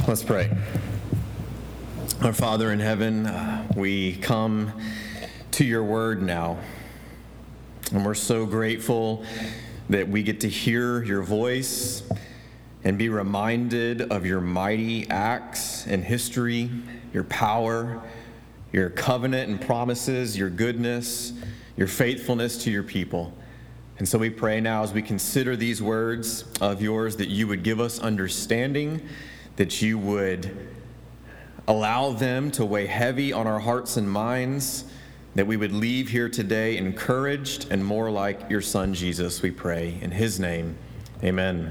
Let's pray. Our Father in heaven, we come to your word now, and we're so grateful that we get to hear your voice and be reminded of your mighty acts in history, your power, your covenant and promises, your goodness, your faithfulness to your people. And so we pray now as we consider these words of yours that you would give us understanding, that you would allow them to weigh heavy on our hearts and minds, that we would leave here today encouraged and more like your Son, Jesus, we pray. In his name, amen.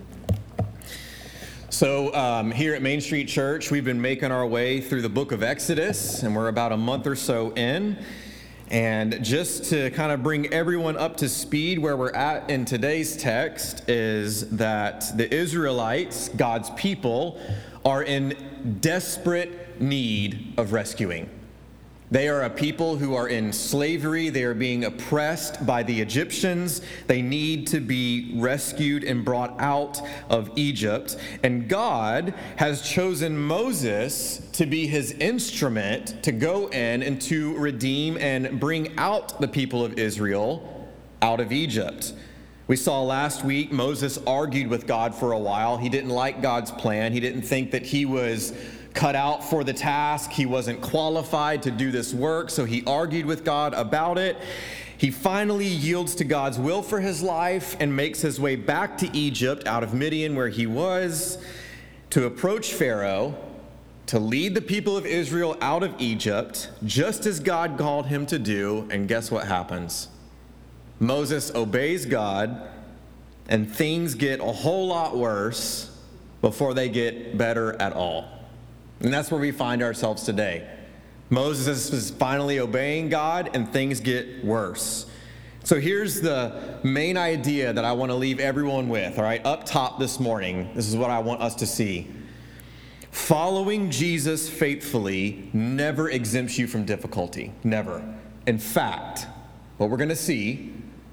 So here at Main Street Church, we've been making our way through the book of Exodus, and we're about a month or so in. And just to kind of bring everyone up to speed, where we're at in today's text is that the Israelites, God's people, are in desperate need of rescuing. They are a people who are in slavery. They are being oppressed by the Egyptians. They need to be rescued and brought out of Egypt. And God has chosen Moses to be his instrument to go in and to redeem and bring out the people of Israel out of Egypt. We saw last week Moses argued with God for a while. He didn't like God's plan. He didn't think that he was cut out for the task. He wasn't qualified to do this work, so he argued with God about it. He finally yields to God's will for his life and makes his way back to Egypt out of Midian, where he was, to approach Pharaoh, to lead the people of Israel out of Egypt, just as God called him to do. And guess what happens? Moses obeys God, and things get a whole lot worse before they get better at all. And that's where we find ourselves today. Moses is finally obeying God, and things get worse. So here's the main idea that I want to leave everyone with, all right? Up top this morning, this is what I want us to see. Following Jesus faithfully never exempts you from difficulty. Never. In fact, what we're going to see,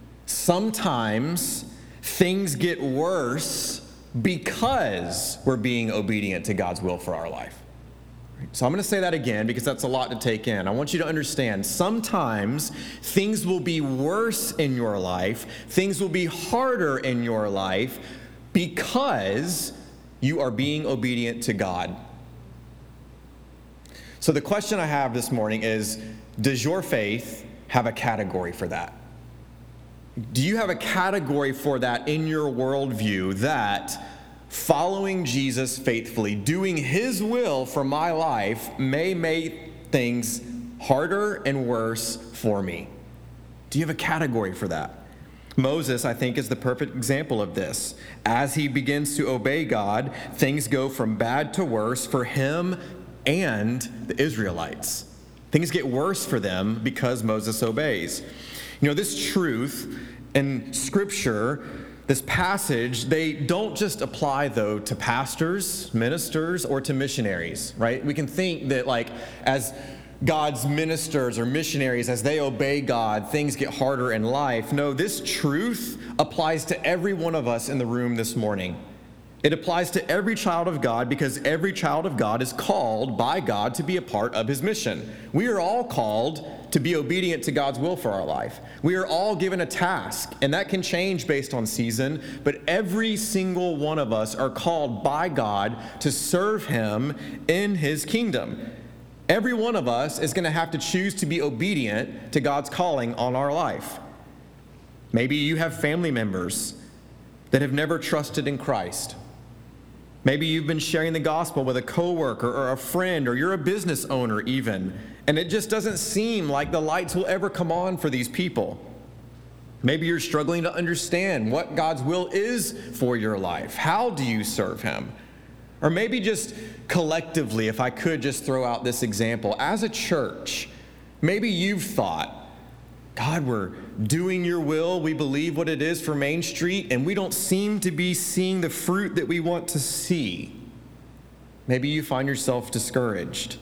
sometimes things get worse because we're being obedient to God's will for our life. So I'm going to say that again because that's a lot to take in. I want you to understand, sometimes things will be worse in your life, things will be harder in your life because you are being obedient to God. So the question I have this morning is, does your faith have a category for that? Do you have a category for that in your worldview, that following Jesus faithfully, doing his will for my life, may make things harder and worse for me? Do you have a category for that? Moses, I think, is the perfect example of this. As he begins to obey God, things go from bad to worse for him and the Israelites. Things get worse for them because Moses obeys. You know, this truth in Scripture, this passage, they don't just apply, though, to pastors, ministers, or to missionaries, right? We can think that, like, as God's ministers or missionaries, as they obey God, things get harder in life. No, this truth applies to every one of us in the room this morning. It applies to every child of God because every child of God is called by God to be a part of his mission. We are all called to be obedient to God's will for our life. We are all given a task, and that can change based on season, but every single one of us are called by God to serve him in his kingdom. Every one of us is going to have to choose to be obedient to God's calling on our life. Maybe you have family members that have never trusted in Christ. Maybe you've been sharing the gospel with a coworker or a friend, or you're a business owner even, and it just doesn't seem like the lights will ever come on for these people. Maybe you're struggling to understand what God's will is for your life. How do you serve him? Or maybe just collectively, if I could just throw out this example, as a church, maybe you've thought, God, we're doing your will. We believe what it is for Main Street, and we don't seem to be seeing the fruit that we want to see. Maybe you find yourself discouraged.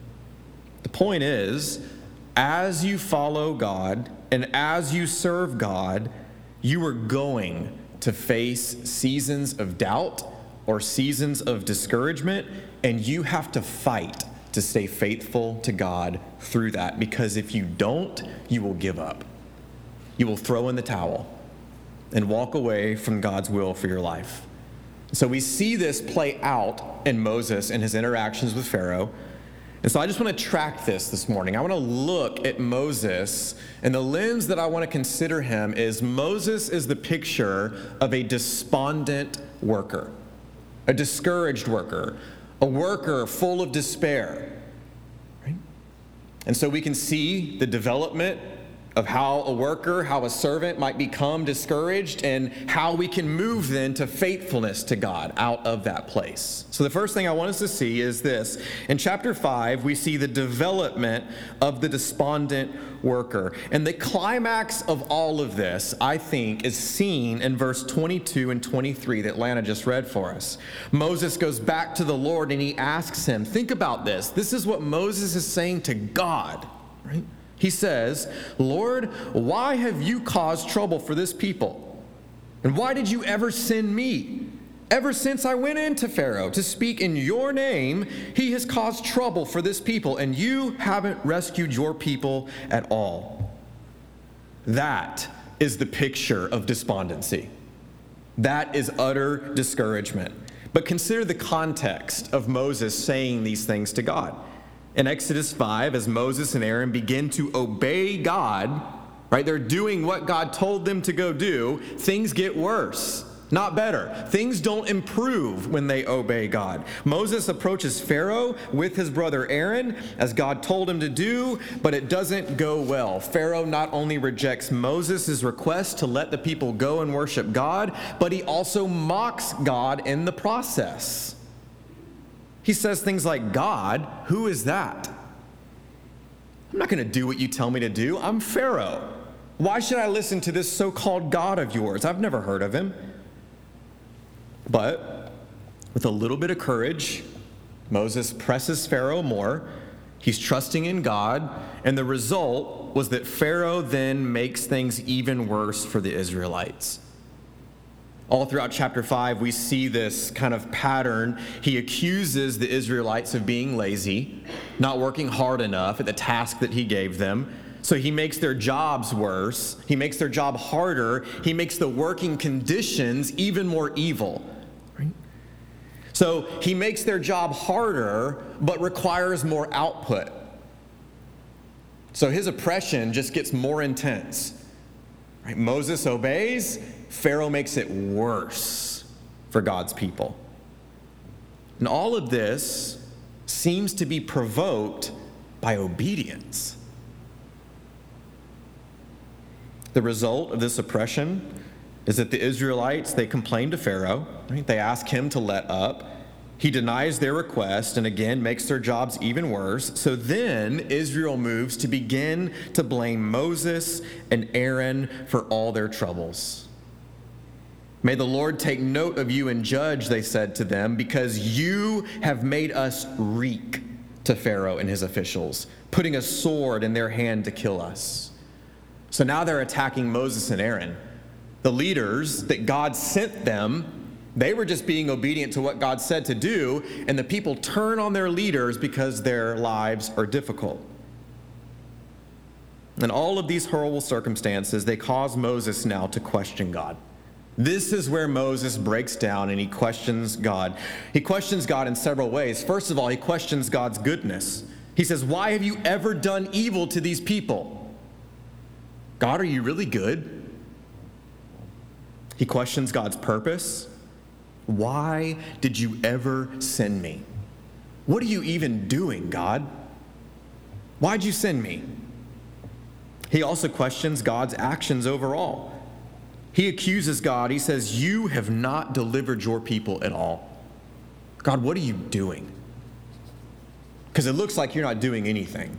The point is, as you follow God and as you serve God, you are going to face seasons of doubt, or seasons of discouragement, and you have to fight to stay faithful to God through that, because if you don't, you will give up. You will throw in the towel and walk away from God's will for your life. So we see this play out in Moses and his interactions with Pharaoh. And so I just want to track this morning. I want to look at Moses, and the lens that I want to consider him is Moses is the picture of a despondent worker, a discouraged worker, a worker full of despair. Right? And so we can see the development of how a worker, how a servant might become discouraged, and how we can move then to faithfulness to God out of that place. So the first thing I want us to see is this. In chapter 5, we see the development of the despondent worker. And the climax of all of this, I think, is seen in verse 22 and 23 that Lana just read for us. Moses goes back to the Lord and he asks him, think about this. This is what Moses is saying to God, right? He says, Lord, why have you caused trouble for this people? And why did you ever send me? Ever since I went into Pharaoh to speak in your name, he has caused trouble for this people, and you haven't rescued your people at all. That is the picture of despondency. That is utter discouragement. But consider the context of Moses saying these things to God. In Exodus 5, as Moses and Aaron begin to obey God, right, they're doing what God told them to go do, things get worse, not better. Things don't improve when they obey God. Moses approaches Pharaoh with his brother Aaron, as God told him to do, but it doesn't go well. Pharaoh not only rejects Moses' request to let the people go and worship God, but he also mocks God in the process. He says things like, God, who is that? I'm not going to do what you tell me to do. I'm Pharaoh. Why should I listen to this so-called God of yours? I've never heard of him. But with a little bit of courage, Moses presses Pharaoh more. He's trusting in God. And the result was that Pharaoh then makes things even worse for the Israelites. All throughout chapter 5, we see this kind of pattern. He accuses the Israelites of being lazy, not working hard enough at the task that he gave them. So he makes their jobs worse. He makes their job harder. He makes the working conditions even more evil. Right? So he makes their job harder, but requires more output. So his oppression just gets more intense. Right? Moses obeys. Pharaoh makes it worse for God's people. And all of this seems to be provoked by obedience. The result of this oppression is that the Israelites, they complain to Pharaoh. Right? They ask him to let up. He denies their request and again makes their jobs even worse. So then Israel moves to begin to blame Moses and Aaron for all their troubles. May the Lord take note of you and judge, they said to them, because you have made us reek to Pharaoh and his officials, putting a sword in their hand to kill us. So now they're attacking Moses and Aaron. The leaders that God sent them, they were just being obedient to what God said to do, and the people turn on their leaders because their lives are difficult. And all of these horrible circumstances, they cause Moses now to question God. This is where Moses breaks down and he questions God. He questions God in several ways. First of all, he questions God's goodness. He says, why have you ever done evil to these people? God, are you really good? He questions God's purpose. Why did you ever send me? What are you even doing, God? Why'd you send me? He also questions God's actions overall. He accuses God. He says, you have not delivered your people at all. God, what are you doing? Because it looks like you're not doing anything.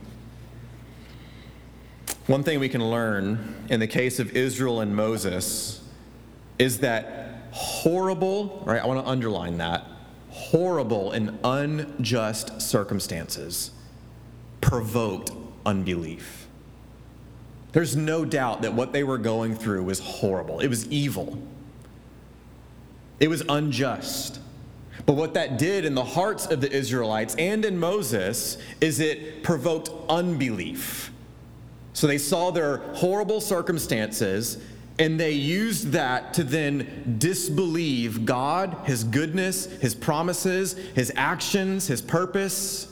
One thing we can learn in the case of Israel and Moses is that horrible, right? I want to underline that, horrible and unjust circumstances provoked unbelief. There's no doubt that what they were going through was horrible. It was evil. It was unjust. But what that did in the hearts of the Israelites and in Moses is it provoked unbelief. So they saw their horrible circumstances, and they used that to then disbelieve God, His goodness, His promises, His actions, His purpose.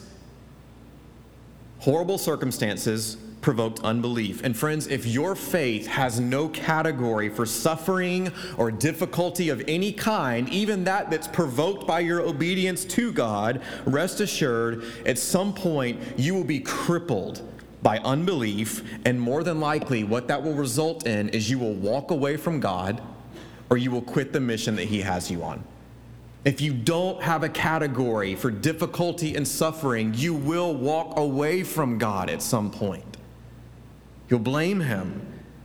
Horrible circumstances provoked unbelief. And friends, if your faith has no category for suffering or difficulty of any kind, even that's provoked by your obedience to God, rest assured, at some point you will be crippled by unbelief, and more than likely what that will result in is you will walk away from God or you will quit the mission that He has you on. If you don't have a category for difficulty and suffering, you will walk away from God at some point. You'll blame Him.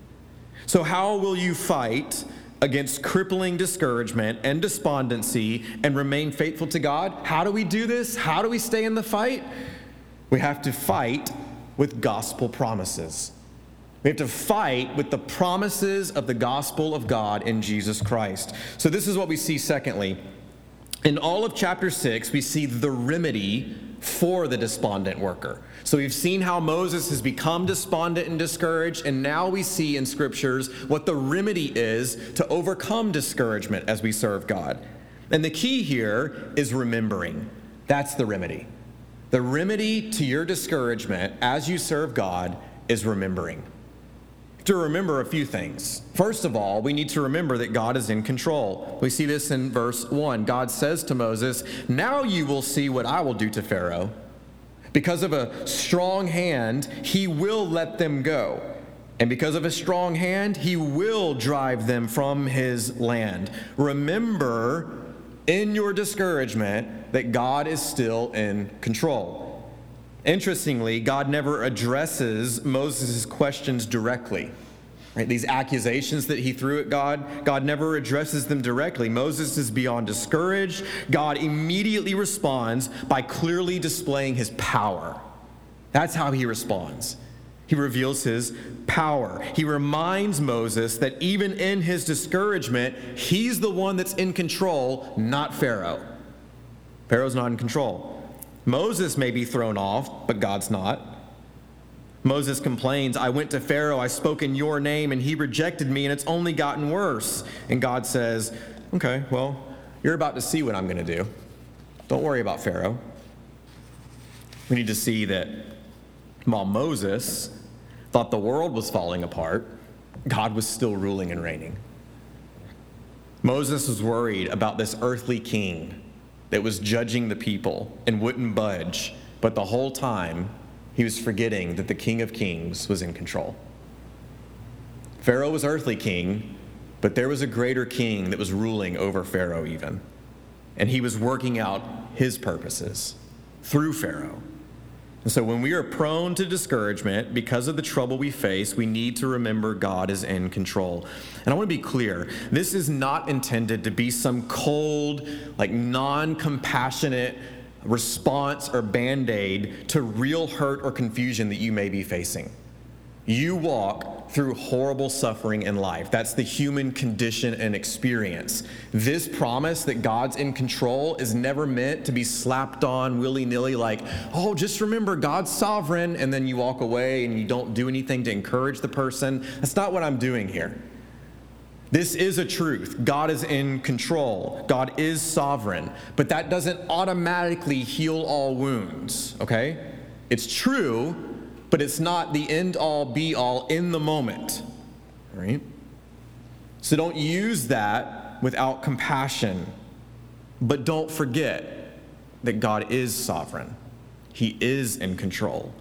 So how will you fight against crippling discouragement and despondency and remain faithful to God? How do we do this? How do we stay in the fight? We have to fight with gospel promises. We have to fight with the promises of the gospel of God in Jesus Christ. So this is what we see secondly. In all of chapter 6, we see the remedy for the despondent worker. So we've seen how Moses has become despondent and discouraged, and now we see in scriptures what the remedy is to overcome discouragement as we serve God. And the key here is remembering. That's the remedy. The remedy to your discouragement as you serve God is remembering. To remember a few things. First of all, we need to remember that God is in control. We see this in verse 1. God says to Moses, "Now you will see what I will do to Pharaoh. Because of a strong hand, he will let them go. And because of a strong hand, he will drive them from his land." Remember in your discouragement that God is still in control. Interestingly, God never addresses Moses' questions directly. Right? These accusations that he threw at God, God never addresses them directly. Moses is beyond discouraged. God immediately responds by clearly displaying his power. That's how he responds. He reveals his power. He reminds Moses that even in his discouragement, he's the one that's in control, not Pharaoh. Pharaoh's not in control. Moses may be thrown off, but God's not. Moses complains, "I went to Pharaoh, I spoke in your name, and he rejected me, and it's only gotten worse." And God says, "Okay, well, you're about to see what I'm going to do. Don't worry about Pharaoh." We need to see that while Moses thought the world was falling apart, God was still ruling and reigning. Moses was worried about this earthly king that was judging the people and wouldn't budge, but the whole time he was forgetting that the King of Kings was in control. Pharaoh was earthly king, but there was a greater king that was ruling over Pharaoh even, and he was working out his purposes through Pharaoh. And so when we are prone to discouragement because of the trouble we face, we need to remember God is in control. And I want to be clear, this is not intended to be some cold, non-compassionate response or band-aid to real hurt or confusion that you may be facing. You walk through horrible suffering in life. That's the human condition and experience. This promise that God's in control is never meant to be slapped on willy-nilly "Oh, just remember God's sovereign," and then you walk away and you don't do anything to encourage the person. That's not what I'm doing here. This is a truth. God is in control. God is sovereign. But that doesn't automatically heal all wounds, okay? It's true, but it's not the end-all, be-all in the moment, right? So don't use that without compassion. But don't forget that God is sovereign. He is in control.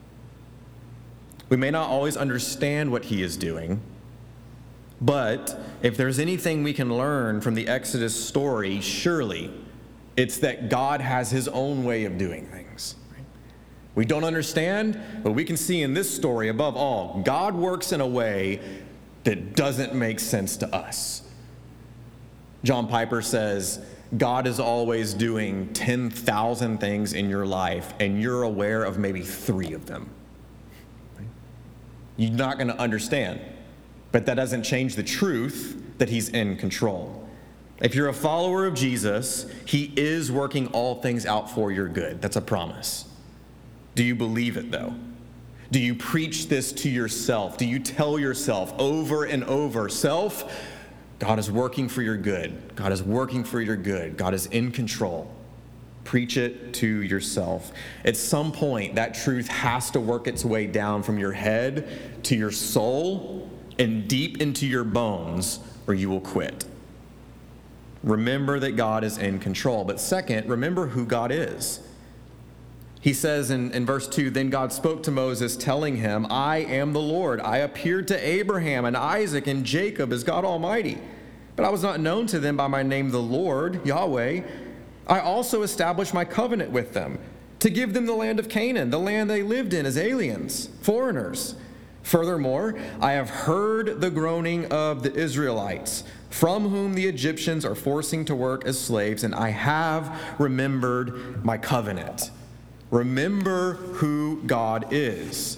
We may not always understand what he is doing, but if there's anything we can learn from the Exodus story, surely it's that God has his own way of doing things. We don't understand, but we can see in this story, above all, God works in a way that doesn't make sense to us. John Piper says, God is always doing 10,000 things in your life, and you're aware of maybe 3 of them. You're not going to understand, but that doesn't change the truth that he's in control. If you're a follower of Jesus, he is working all things out for your good. That's a promise. Do you believe it, though? Do you preach this to yourself? Do you tell yourself over and over, self, God is working for your good. God is working for your good. God is in control. Preach it to yourself. At some point, that truth has to work its way down from your head to your soul and deep into your bones, or you will quit. Remember that God is in control. But second, remember who God is. He says in verse 2, then God spoke to Moses, telling him, I am the Lord. I appeared to Abraham and Isaac and Jacob as God Almighty. But I was not known to them by my name, the Lord, Yahweh. I also established my covenant with them to give them the land of Canaan, the land they lived in as aliens, foreigners. Furthermore, I have heard the groaning of the Israelites, from whom the Egyptians are forcing to work as slaves, and I have remembered my covenant. Remember who God is.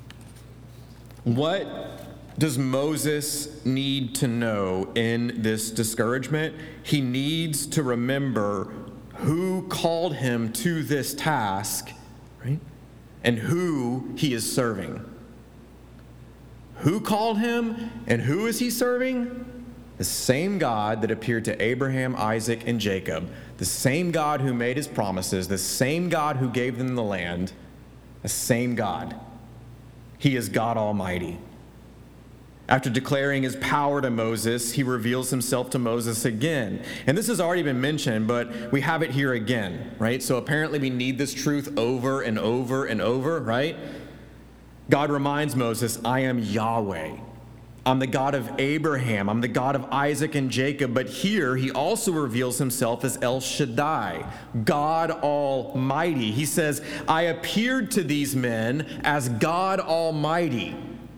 What does Moses need to know in this discouragement? He needs to remember who called him to this task, right? And who he is serving. Who called him and who is he serving? The same God that appeared to Abraham, Isaac, and Jacob, the same God who made his promises, the same God who gave them the land, the same God. He is God Almighty. After declaring his power to Moses, he reveals himself to Moses again. And this has already been mentioned, but we have it here again, right? So apparently we need this truth over and over and over, right? God reminds Moses, I am Yahweh. I'm the God of Abraham. I'm the God of Isaac and Jacob. But here he also reveals himself as El Shaddai, God Almighty. He says, I appeared to these men as God Almighty.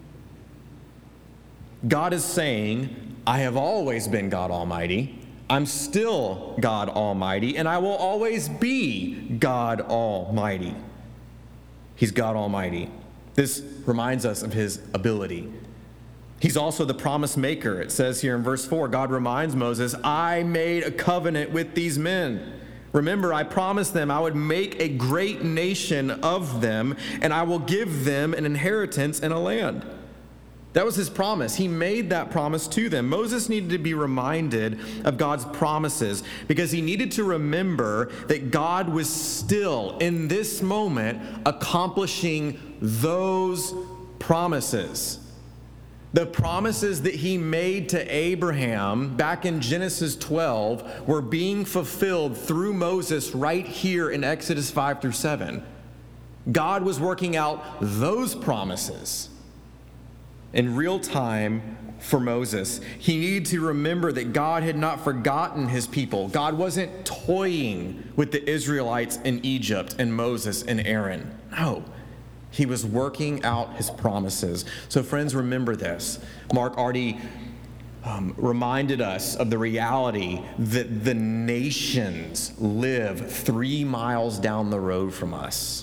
God is saying, I have always been God Almighty. I'm still God Almighty, and I will always be God Almighty. He's God Almighty. This reminds us of his ability. He's also the promise maker. It says here in verse 4, God reminds Moses, I made a covenant with these men. Remember, I promised them I would make a great nation of them, and I will give them an inheritance and a land. That was his promise. He made that promise to them. Moses needed to be reminded of God's promises because he needed to remember that God was still, in this moment, accomplishing those promises. The promises that he made to Abraham back in Genesis 12 were being fulfilled through Moses right here in Exodus 5 through 7. God was working out those promises in real time for Moses. He needed to remember that God had not forgotten his people. God wasn't toying with the Israelites in Egypt and Moses and Aaron. No. He was working out his promises. So friends, remember this. Mark already reminded us of the reality that the nations live 3 miles down the road from us.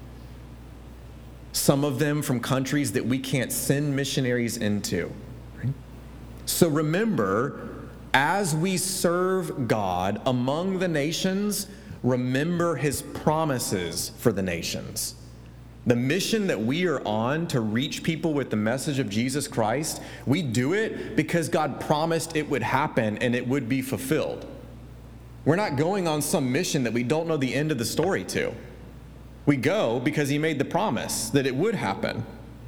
Some of them from countries that we can't send missionaries into. Right? So remember, as we serve God among the nations, remember his promises for the nations. The mission that we are on to reach people with the message of Jesus Christ, we do it because God promised it would happen and it would be fulfilled. We're not going on some mission that we don't know the end of the story to. We go because he made the promise that it would happen.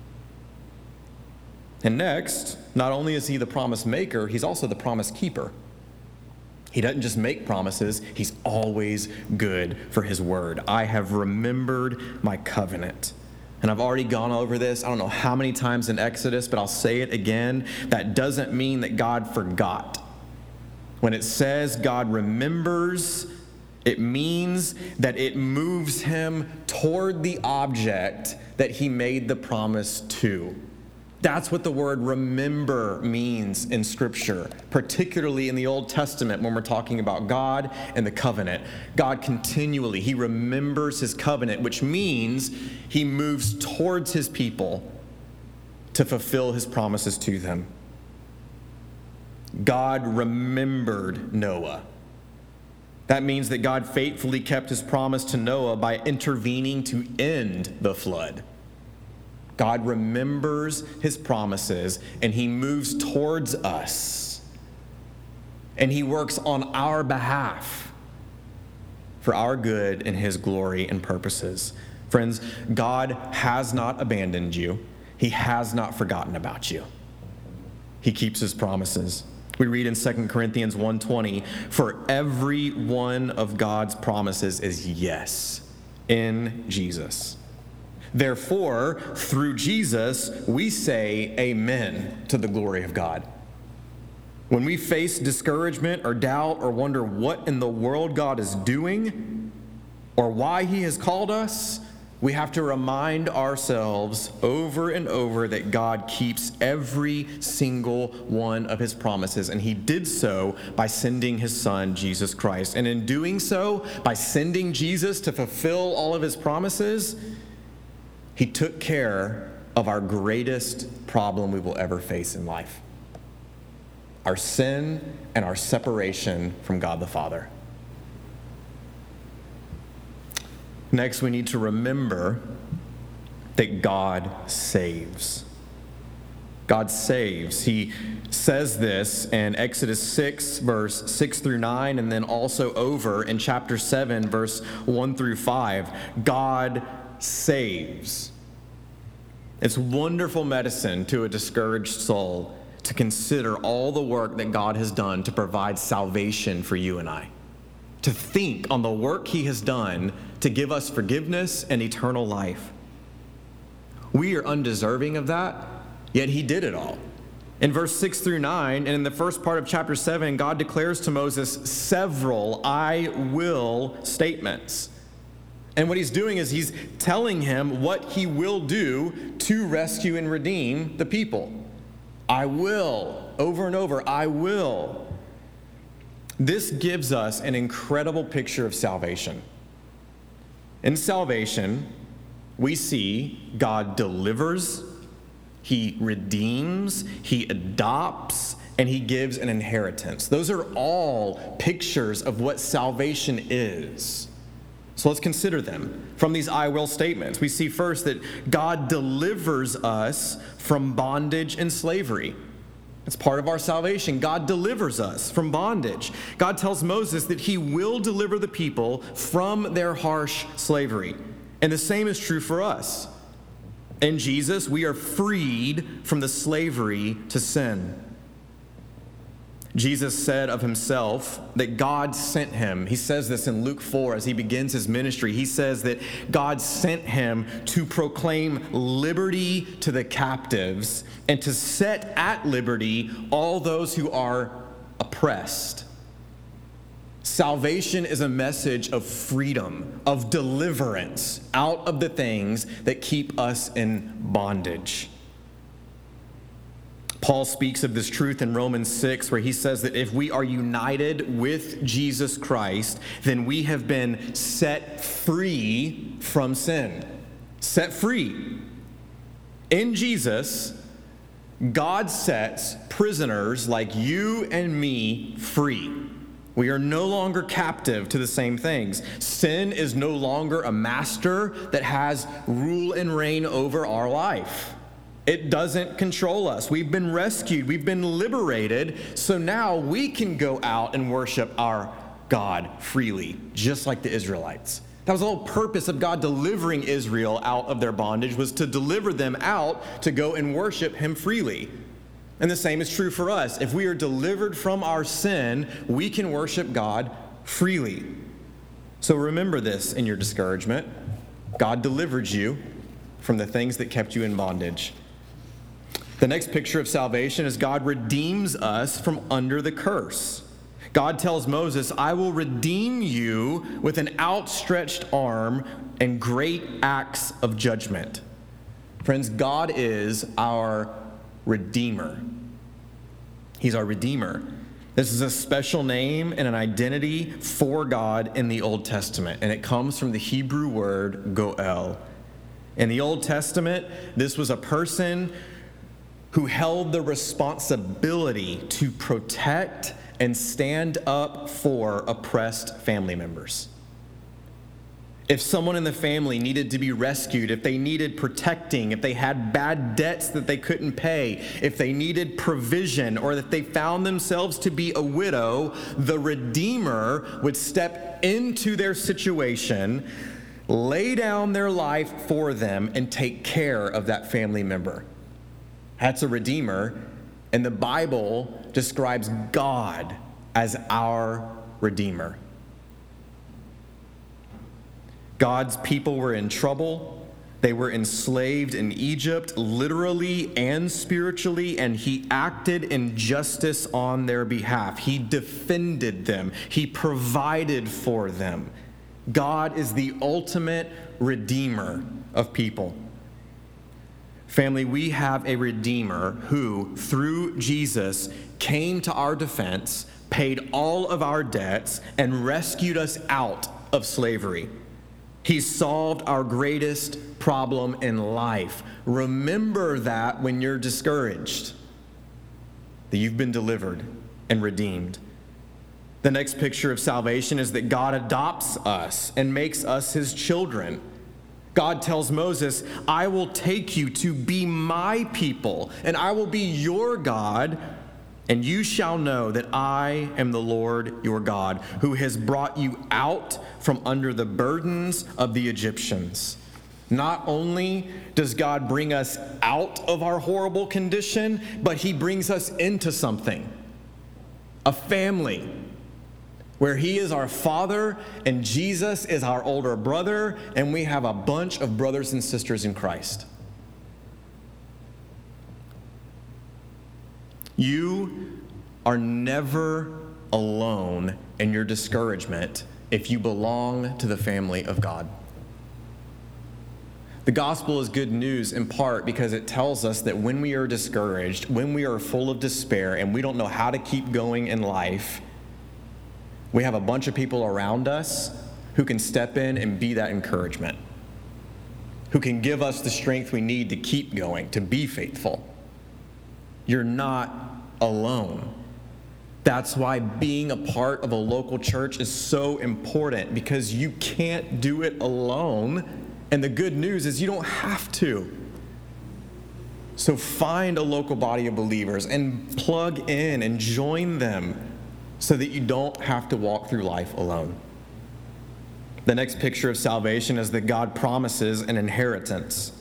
And next, not only is he the promise maker, he's also the promise keeper. He doesn't just make promises, he's always good for his word. I have remembered my covenant. And I've already gone over this, I don't know how many times in Exodus, but I'll say it again. That doesn't mean that God forgot. When it says God remembers, it means that it moves him toward the object that he made the promise to. That's what the word remember means in Scripture, particularly in the Old Testament when we're talking about God and the covenant. God continually, he remembers his covenant, which means he moves towards his people to fulfill his promises to them. God remembered Noah. That means that God faithfully kept his promise to Noah by intervening to end the flood. God remembers his promises and he moves towards us. And he works on our behalf for our good and his glory and purposes. Friends, God has not abandoned you. He has not forgotten about you. He keeps his promises. We read in 2 Corinthians 1:20, for every one of God's promises is yes in Jesus. Therefore, through Jesus, we say amen to the glory of God. When we face discouragement or doubt or wonder what in the world God is doing or why he has called us, we have to remind ourselves over and over that God keeps every single one of his promises, and he did so by sending his son, Jesus Christ. And in doing so, by sending Jesus to fulfill all of his promises, he took care of our greatest problem we will ever face in life: our sin and our separation from God the Father. Next, we need to remember that God saves. God saves. He says this in Exodus 6, verse 6 through 9, and then also over in chapter 7, verse 1 through 5. God saves. It's wonderful medicine to a discouraged soul to consider all the work that God has done to provide salvation for you and I. To think on the work he has done to give us forgiveness and eternal life. We are undeserving of that, yet he did it all. In verse 6 through 9, and in the first part of chapter 7, God declares to Moses several I will statements. And what he's doing is he's telling him what he will do to rescue and redeem the people. I will, over and over, I will. This gives us an incredible picture of salvation. In salvation, we see God delivers, he redeems, he adopts, and he gives an inheritance. Those are all pictures of what salvation is. So let's consider them. From these I will statements, we see first that God delivers us from bondage and slavery. It's part of our salvation. God delivers us from bondage. God tells Moses that he will deliver the people from their harsh slavery. And the same is true for us. In Jesus, we are freed from the slavery to sin. Jesus said of himself that God sent him. He says this in Luke 4 as he begins his ministry. He says that God sent him to proclaim liberty to the captives and to set at liberty all those who are oppressed. Salvation is a message of freedom, of deliverance out of the things that keep us in bondage. Paul speaks of this truth in Romans 6, where he says that if we are united with Jesus Christ, then we have been set free from sin. Set free. In Jesus, God sets prisoners like you and me free. We are no longer captive to the same things. Sin is no longer a master that has rule and reign over our life. It doesn't control us. We've been rescued. We've been liberated. So now we can go out and worship our God freely, just like the Israelites. That was the whole purpose of God delivering Israel out of their bondage, was to deliver them out to go and worship him freely. And the same is true for us. If we are delivered from our sin, we can worship God freely. So remember this in your discouragement. God delivered you from the things that kept you in bondage. The next picture of salvation is God redeems us from under the curse. God tells Moses, I will redeem you with an outstretched arm and great acts of judgment. Friends, God is our Redeemer. He's our Redeemer. This is a special name and an identity for God in the Old Testament, and it comes from the Hebrew word goel. In the Old Testament, this was a person who held the responsibility to protect and stand up for oppressed family members. If someone in the family needed to be rescued, if they needed protecting, if they had bad debts that they couldn't pay, if they needed provision, or that they found themselves to be a widow, the Redeemer would step into their situation, lay down their life for them, and take care of that family member. That's a Redeemer, and the Bible describes God as our Redeemer. God's people were in trouble. They were enslaved in Egypt, literally and spiritually, and he acted in justice on their behalf. He defended them. He provided for them. God is the ultimate redeemer of people. Family, we have a Redeemer who, through Jesus, came to our defense, paid all of our debts, and rescued us out of slavery. He solved our greatest problem in life. Remember that when you're discouraged, that you've been delivered and redeemed. The next picture of salvation is that God adopts us and makes us his children. God tells Moses, I will take you to be my people, and I will be your God, and you shall know that I am the Lord your God, who has brought you out from under the burdens of the Egyptians. Not only does God bring us out of our horrible condition, but he brings us into something, a family, where he is our father and Jesus is our older brother, and we have a bunch of brothers and sisters in Christ. You are never alone in your discouragement if you belong to the family of God. The gospel is good news in part because it tells us that when we are discouraged, when we are full of despair, and we don't know how to keep going in life, we have a bunch of people around us who can step in and be that encouragement, who can give us the strength we need to keep going, to be faithful. You're not alone. That's why being a part of a local church is so important, because you can't do it alone. And the good news is you don't have to. So find a local body of believers and plug in and join them so that you don't have to walk through life alone. The next picture of salvation is that God promises an inheritance.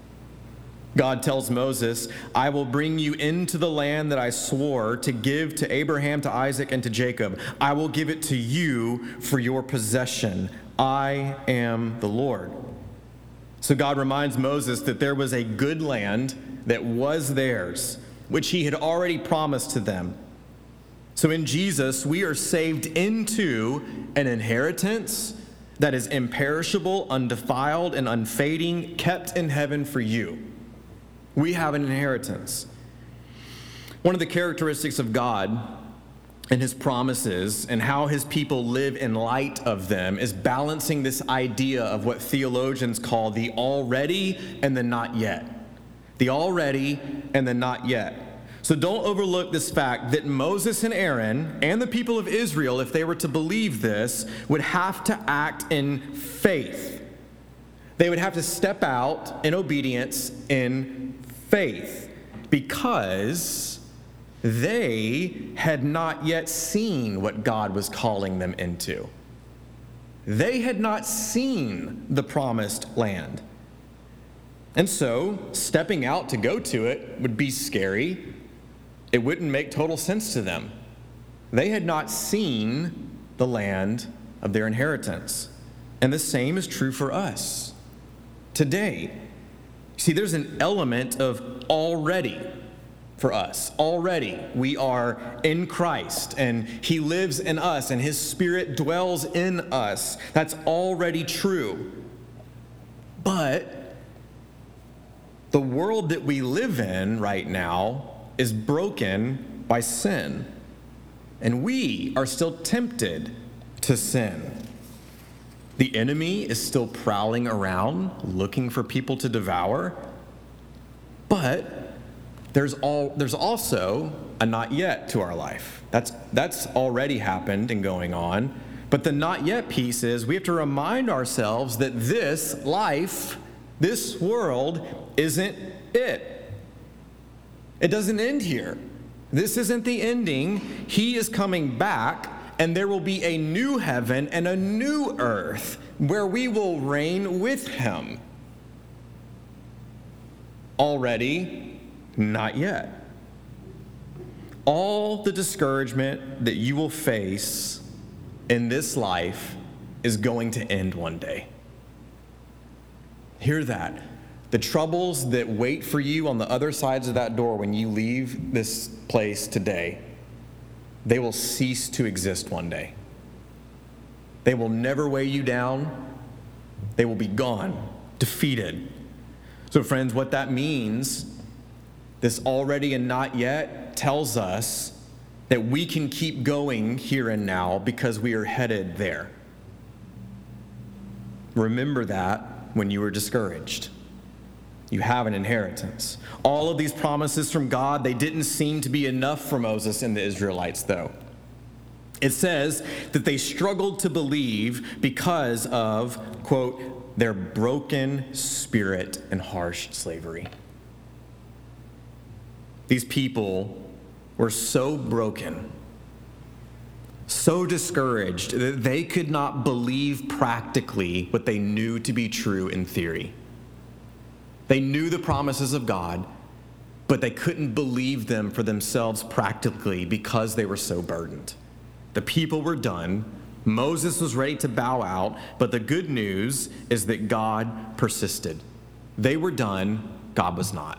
God tells Moses, I will bring you into the land that I swore to give to Abraham, to Isaac, and to Jacob. I will give it to you for your possession. I am the Lord. So God reminds Moses that there was a good land that was theirs, which he had already promised to them. So in Jesus, we are saved into an inheritance that is imperishable, undefiled, and unfading, kept in heaven for you. We have an inheritance. One of the characteristics of God and his promises and how his people live in light of them is balancing this idea of what theologians call the already and the not yet. The already and the not yet. So don't overlook this fact that Moses and Aaron and the people of Israel, if they were to believe this, would have to act in faith. They would have to step out in obedience in faith, because they had not yet seen what God was calling them into. They had not seen the promised land. And so, stepping out to go to it would be scary. It wouldn't make total sense to them. They had not seen the land of their inheritance. And the same is true for us today. See, there's an element of already for us. Already we are in Christ, and he lives in us, and his Spirit dwells in us. That's already true. But the world that we live in right now is broken by sin, and we are still tempted to sin. The enemy is still prowling around looking for people to devour, but there's also a not yet to our life. That's already happened and going on. But the not yet piece is we have to remind ourselves that this life, this world, isn't it. It doesn't end here. This isn't the ending. He is coming back, and there will be a new heaven and a new earth where we will reign with him. Already, not yet. All the discouragement that you will face in this life is going to end one day. Hear that. The troubles that wait for you on the other sides of that door when you leave this place today, they will cease to exist one day. They will never weigh you down. They will be gone, defeated. So friends, what that means, this already and not yet, tells us that we can keep going here and now because we are headed there. Remember that when you are discouraged. You have an inheritance. All of these promises from God, they didn't seem to be enough for Moses and the Israelites, though. It says that they struggled to believe because of, quote, their broken spirit and harsh slavery. These people were so broken, so discouraged that they could not believe practically what they knew to be true in theory. They knew the promises of God, but they couldn't believe them for themselves practically because they were so burdened. The people were done. Moses was ready to bow out, but the good news is that God persisted. They were done, God was not.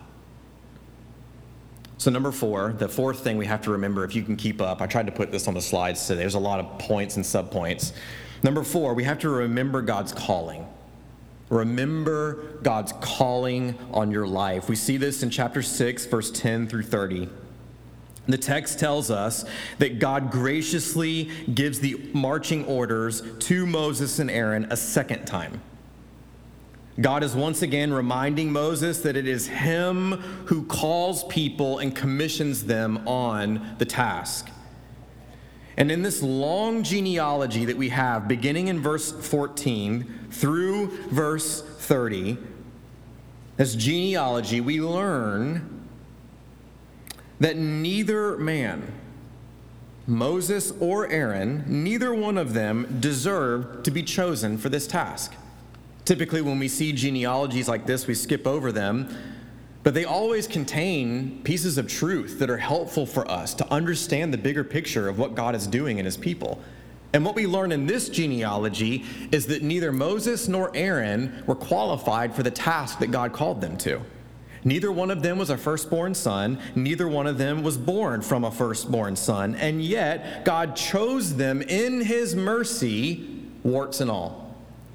So number 4, the fourth thing we have to remember, if you can keep up, I tried to put this on the slides today. There's a lot of points and subpoints. Number 4, we have to remember God's calling. Remember God's calling on your life. We see this in chapter 6, verse 10 through 30. The text tells us that God graciously gives the marching orders to Moses and Aaron a second time. God is once again reminding Moses that it is him who calls people and commissions them on the task. And in this long genealogy that we have, beginning in verse 14 through verse 30, this genealogy, we learn that neither man, Moses or Aaron, neither one of them deserved to be chosen for this task. Typically, when we see genealogies like this, we skip over them, but they always contain pieces of truth that are helpful for us to understand the bigger picture of what God is doing in his people. And what we learn in this genealogy is that neither Moses nor Aaron were qualified for the task that God called them to. Neither one of them was a firstborn son. Neither one of them was born from a firstborn son. And yet, God chose them in his mercy, warts and all.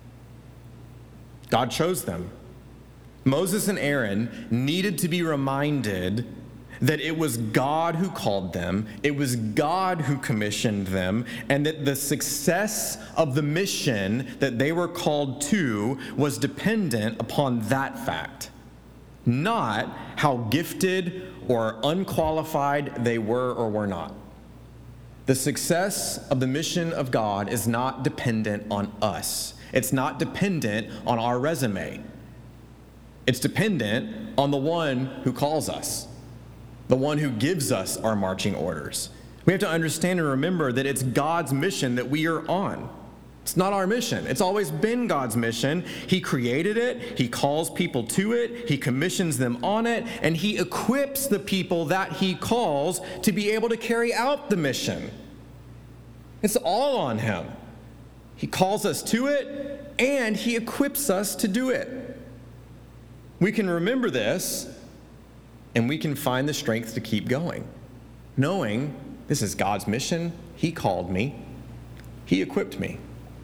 God chose them. Moses and Aaron needed to be reminded that it was God who called them, it was God who commissioned them, and that the success of the mission that they were called to was dependent upon that fact, not how gifted or unqualified they were or were not. The success of the mission of God is not dependent on us. It's not dependent on our resume. It's dependent on the one who calls us, the one who gives us our marching orders. We have to understand and remember that it's God's mission that we are on. It's not our mission. It's always been God's mission. He created it. He calls people to it. He commissions them on it. And he equips the people that he calls to be able to carry out the mission. It's all on him. He calls us to it, and he equips us to do it. We can remember this, and we can find the strength to keep going, knowing this is God's mission. He called me. He equipped me.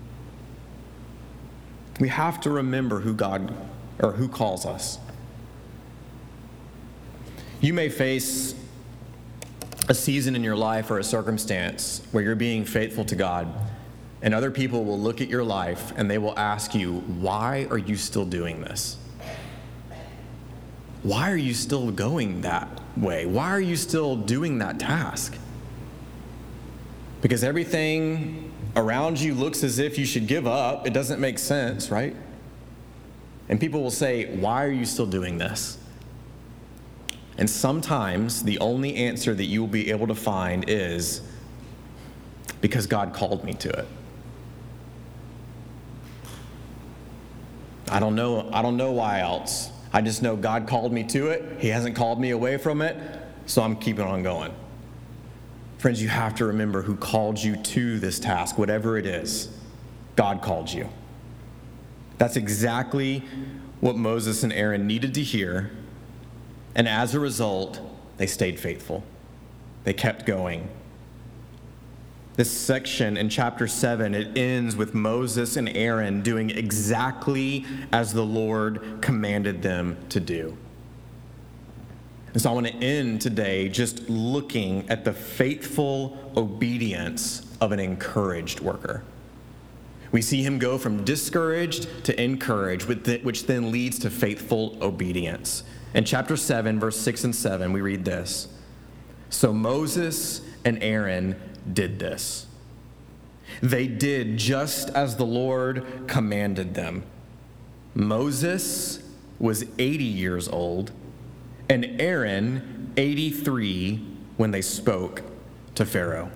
We have to remember who calls us. You may face a season in your life or a circumstance where you're being faithful to God, and other people will look at your life and they will ask you, why are you still doing this? why are you still going that way? Why are you still doing that task? Because everything around you looks as if you should give up. It doesn't make sense, right? And people will say, why are you still doing this? And sometimes the only answer that you will be able to find is, because God called me to it. I don't know why else. I just know God called me to it. He hasn't called me away from it, so I'm keeping on going. Friends, you have to remember who called you to this task, whatever it is. God called you. That's exactly what Moses and Aaron needed to hear, and as a result, they stayed faithful. They kept going. This section in chapter 7, it ends with Moses and Aaron doing exactly as the Lord commanded them to do. And so I want to end today just looking at the faithful obedience of an encouraged worker. We see him go from discouraged to encouraged, which then leads to faithful obedience. In chapter 7, verse 6 and 7, we read this. So Moses and Aaron did this. They did just as the Lord commanded them. Moses was 80 years old, and Aaron 83 when they spoke to Pharaoh.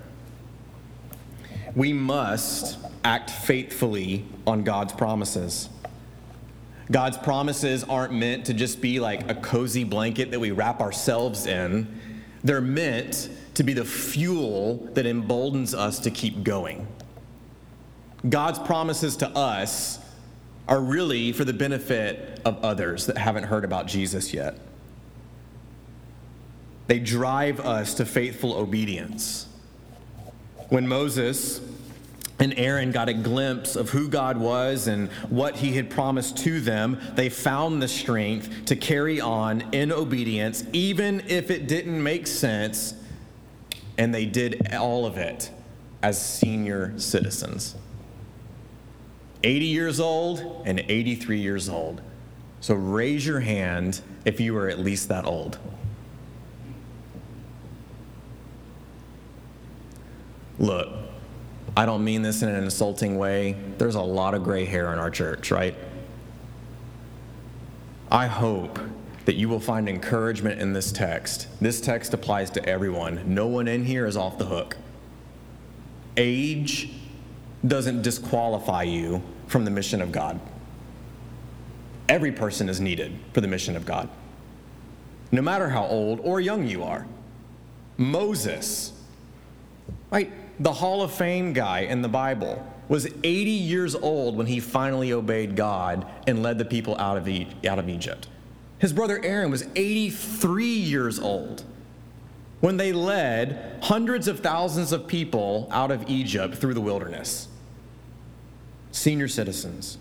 We must act faithfully on God's promises. God's promises aren't meant to just be like a cozy blanket that we wrap ourselves in. They're meant to be the fuel that emboldens us to keep going. God's promises to us are really for the benefit of others that haven't heard about Jesus yet. They drive us to faithful obedience. When Moses and Aaron got a glimpse of who God was and what he had promised to them, they found the strength to carry on in obedience, even if it didn't make sense, and they did all of it as senior citizens. 80 years old and 83 years old. So raise your hand if you were at least that old. Look, I don't mean this in an insulting way. There's a lot of gray hair in our church, right? I hope that you will find encouragement in this text. This text applies to everyone. No one in here is off the hook. Age doesn't disqualify you from the mission of God. Every person is needed for the mission of God, no matter how old or young you are. Moses, right? The Hall of Fame guy in the Bible was 80 years old when he finally obeyed God and led the people out of Egypt. His brother Aaron was 83 years old when they led hundreds of thousands of people out of Egypt through the wilderness. Senior citizens.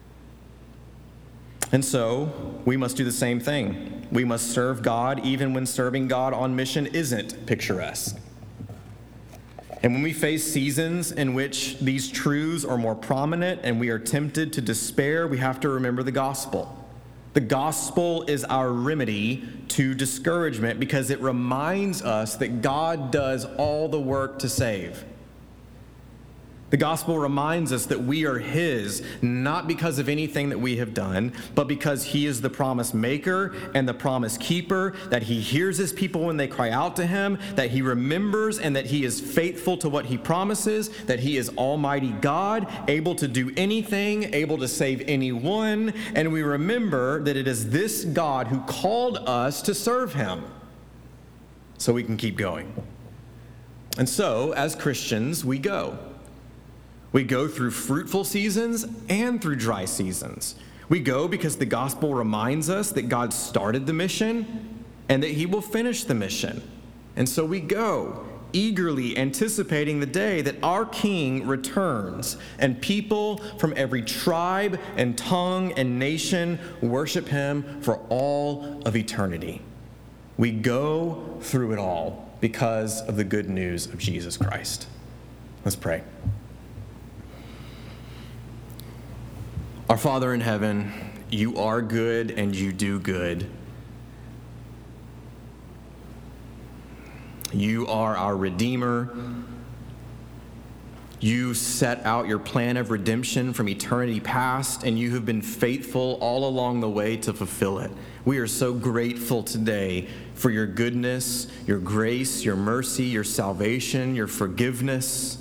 And so we must do the same thing. We must serve God even when serving God on mission isn't picturesque. And when we face seasons in which these truths are more prominent and we are tempted to despair, we have to remember the gospel. The gospel is our remedy to discouragement because it reminds us that God does all the work to save. The gospel reminds us that we are His, not because of anything that we have done, but because He is the promise maker and the promise keeper, that He hears His people when they cry out to Him, that He remembers and that He is faithful to what He promises, that He is Almighty God, able to do anything, able to save anyone, and we remember that it is this God who called us to serve Him, so we can keep going. And so, as Christians, we go. We go through fruitful seasons and through dry seasons. We go because the gospel reminds us that God started the mission and that He will finish the mission. And so we go, eagerly anticipating the day that our King returns and people from every tribe and tongue and nation worship Him for all of eternity. We go through it all because of the good news of Jesus Christ. Let's pray. Our Father in heaven, You are good and You do good. You are our Redeemer. You set out your plan of redemption from eternity past, and you have been faithful all along the way to fulfill it. We are so grateful today for your goodness, your grace, your mercy, your salvation, your forgiveness.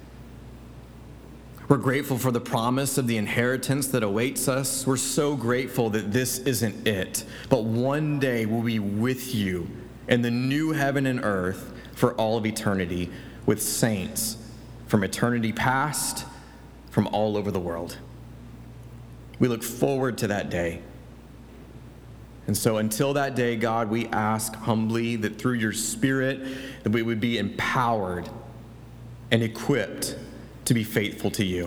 We're grateful for the promise of the inheritance that awaits us. We're so grateful that this isn't it, but one day we'll be with you in the new heaven and earth for all of eternity with saints from eternity past, from all over the world. We look forward to that day. And so until that day, God, we ask humbly that through your Spirit, that we would be empowered and equipped to be faithful to you.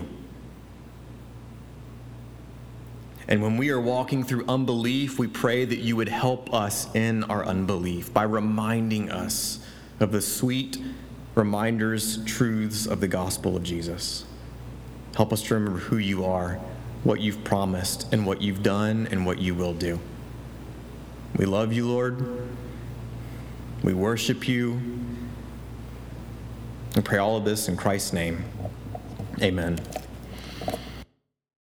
And when we are walking through unbelief, we pray that you would help us in our unbelief by reminding us of the sweet reminders, truths of the gospel of Jesus. Help us to remember who you are, what you've promised, and what you've done, and what you will do. We love you, Lord. We worship you. We pray all of this in Christ's name. Amen.